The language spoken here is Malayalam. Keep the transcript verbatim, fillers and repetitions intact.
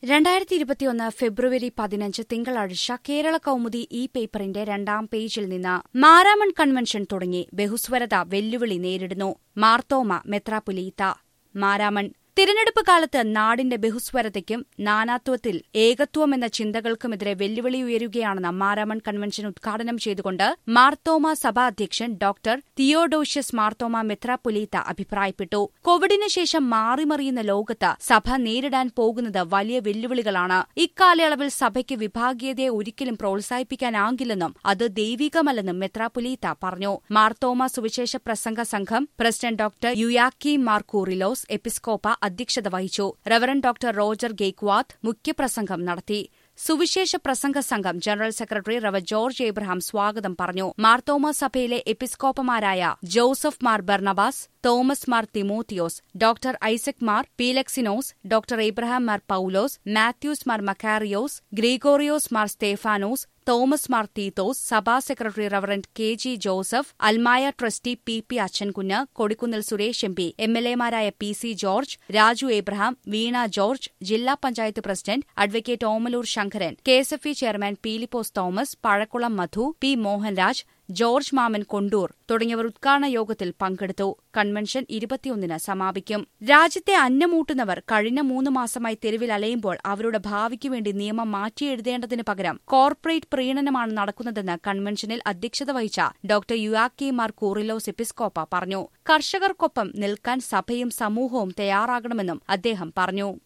രണ്ടായിരത്തി ഇരുപത്തിയൊന്ന് ഫെബ്രുവരി പതിനഞ്ച് തിങ്കളാഴ്ച കേരള കൗമുദി ഈ പേപ്പറിന്റെ രണ്ടാം പേജിൽ നിന്ന് മാരാമൺ കൺവെൻഷൻ തുടങ്ങി ബഹുസ്വരത വെല്ലുവിളി നേരിടുന്നു മാർത്തോമ മെത്രാപ്പൊലീത്ത മാരാമൺ തിരഞ്ഞെടുപ്പ് കാലത്ത് നാടിന്റെ ബഹുസ്വരതയ്ക്കും നാനാത്വത്തിൽ ഏകത്വമെന്ന ചിന്തകൾക്കുമെതിരെ വെല്ലുവിളി ഉയരുകയാണെന്ന് മാരാമൺ കൺവെൻഷൻ ഉദ്ഘാടനം ചെയ്തുകൊണ്ട് മാർത്തോമ സഭാ അധ്യക്ഷൻ ഡോക്ടർ തിയോഡോഷ്യസ് മാർത്തോമ മെത്രാപ്പൊലീത്ത അഭിപ്രായപ്പെട്ടു. കോവിഡിന് ശേഷം മാറിമറിയുന്ന ലോകത്ത് സഭ നേരിടാൻ പോകുന്നത് വലിയ വെല്ലുവിളികളാണ്. ഇക്കാലയളവിൽ സഭയ്ക്ക് വിഭാഗീയതയെ ഒരിക്കലും പ്രോത്സാഹിപ്പിക്കാനാകില്ലെന്നും അത് ദൈവികമല്ലെന്നും മെത്രാപ്പൊലീത്ത പറഞ്ഞു. മാർത്തോമ സുവിശേഷ പ്രസംഗ സംഘം പ്രസിഡന്റ് ഡോക്ടർ യുയാക്കീം മാർ കൂറിലോസ് എപ്പിസ്കോപ്പ അധ്യക്ഷത വഹിച്ചു. റവറന്റ് ഡോക്ടർ റോജർ ഗേക്വാത്ത് മുഖ്യപ്രസംഗം നടത്തി. സുവിശേഷ പ്രസംഗ സംഘം general secretary rev George Abraham സ്വാഗതം പറഞ്ഞു. മാർത്തോമ സഭയിലെ എപ്പിസ്കോപ്പമാരായ Joseph Mar Barnabas, Thomas Mar Timotheos, doctor Isaac Mar Philoxenos, doctor Abraham Mar Paulose, Matthews Mar Makarios, Gregorios Mar Stephanos, Thomas Mar Theethos, സഭാ secretary reverend K G Joseph, അൽമായ trustee P P Achenkunju, Kodikunnil Suresh M P, M L എമാരായ P C George, Raju Abraham, Veena George, ജില്ലാ panchayat president advocate Omalloor Sankaran, K S F E chairman Philipose Thomas, Pazhakulam Madhu, P Mohanraj, George Mammen Kondoor തുടങ്ങിയവർ ഉദ്ഘാടന യോഗത്തിൽ പങ്കെടുത്തു. കൺവെൻഷൻ ഇരുപത്തിയൊന്നിന് സമാപിക്കും. രാജ്യത്തെ അന്നമൂട്ടുന്നവർ കഴിഞ്ഞ മൂന്ന് മാസമായി തെരുവിൽ അലയുമ്പോൾ അവരുടെ ഭാവിക്കുവേണ്ടി നിയമം മാറ്റിയെഴുതേണ്ടതിന് പകരം കോർപ്പറേറ്റ് പ്രീണനമാണ് നടക്കുന്നതെന്ന് കൺവെൻഷനിൽ അധ്യക്ഷത വഹിച്ച ഡോക്ടർ യുയാക്കീം മാർ കൂറിലോസ് എപ്പിസ്കോപ്പ പറഞ്ഞു. കർഷകർക്കൊപ്പം നിൽക്കാൻ സഭയും സമൂഹവും തയ്യാറാകണമെന്നും അദ്ദേഹം പറഞ്ഞു.